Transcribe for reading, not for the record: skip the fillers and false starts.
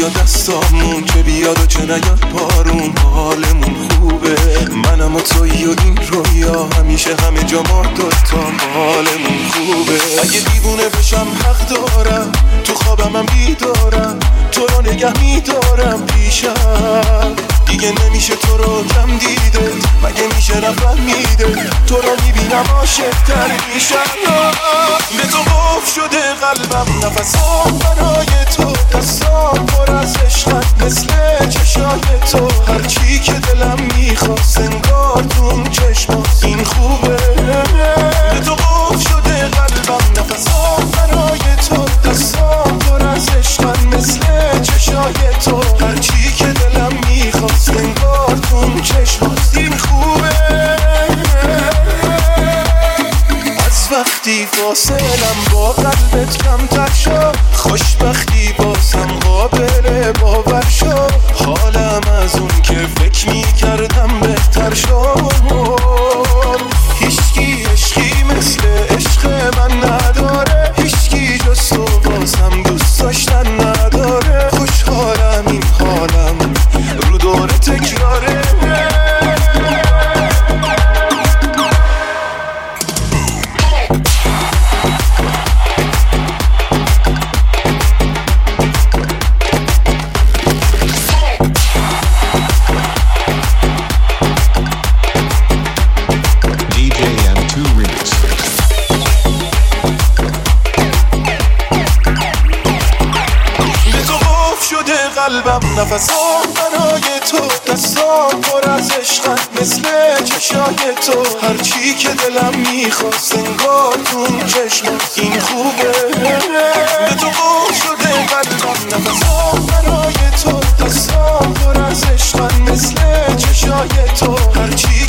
بیا دستامون، چه بیاد و چه نیاد بارون، حالمون خوبه. منم و تویی و این رویا، همیشه همه جا ما دوتام، حالمون خوبه. اگه دیوونه بشم حق دارم، تو خوابم هم بیدارم، تو رو نگه میدارم پیشم. دیگه نمیشه تو رو کم دیده، مگه میشه رفت میده، تو رو میبینم عاشق تر میشم. به تو قفل شده قلبم، نفسام برای تو، دستام پر از عشقت مثل چشای تو. هرچی که دلم میخواست انگار تو چشمات، این خوبه. به تو قفل شده قلبم، نفسام برای تو، دستام پر از عشقت مثل چشای تو. هرچی که دلم میخواست انگار تو چشمات، این خوبه. از وقتی فاصلم با قلبت کمتر شد، خوشبختی بازم قابل باور شد. حالم از اون که فکر میکردم بهتر شد. هیچکی عشقی مثل عشق من نداره، هیچکی جز تو بازم دوست داشتن نداره. خوشحالم این حالم رو دور تکراره. قلبم نفسام برای تو، دستام پر از عشقت مثل چشای تو. هرچی که دلم میخواست انگار تو چشمات، این خوبه. به تو قفل شده قلبم، نفسام برای تو، دستام پر از عشقت مثل چشای تو. هرچی